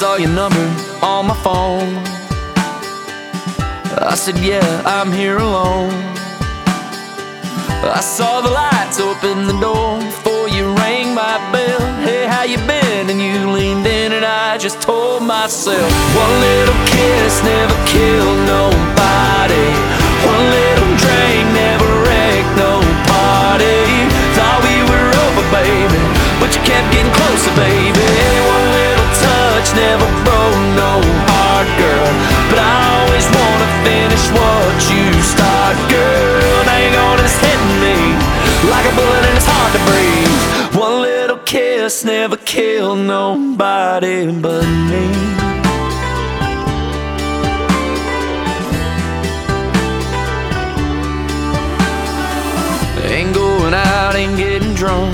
saw your number on my phone. I said, yeah, I'm here alone. I saw the lights open the door before you rang my bell. Hey, how you been? And you leaned in and I just told myself, one little kiss never killed nobody. One little drink never wrecked no party. Thought we were over, baby, but you kept getting closer, baby. One little touch never broke no heart, girl, but I always wanna finish what you start, girl. Now you're gonna just hit me like a bullet and it's hard to breathe. One little kiss never killed nobody but me. Ain't going out, ain't getting drunk.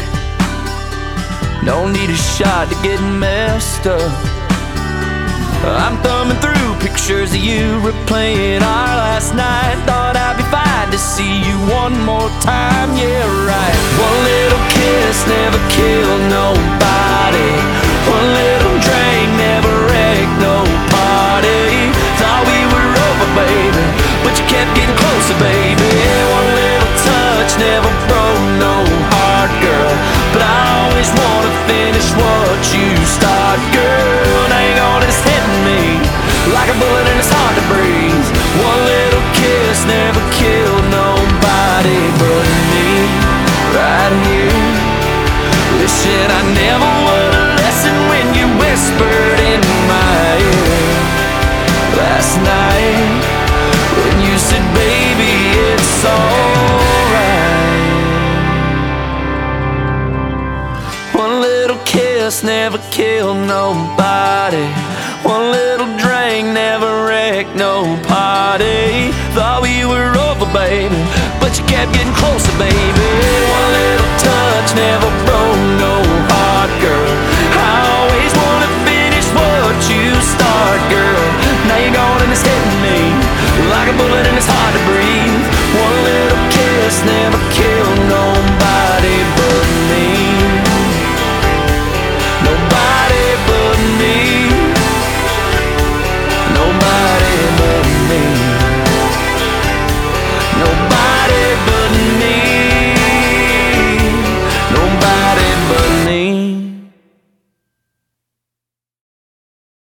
Don't need a shot to get messed up. I'm thumbing through pictures of you replaying our last night. Thought I'd be fine to see you one more time, yeah right. One little kiss never killed nobody. One little drink never wrecked no party. Thought we were over, baby, but you kept getting closer, baby. One little touch never broke no heart, girl, but I always wanna finish what you start, girl. Now you're gonna just hit me like a bullet and it's hard to breathe. One little kiss never killed nobody but me. Right here, wishing I never would've listened when you whispered in my ear last night, when you said, baby, it's alright. One little kiss never killed nobody. One little drink never wrecked no party. Thought we were over, baby, but you kept getting closer, baby.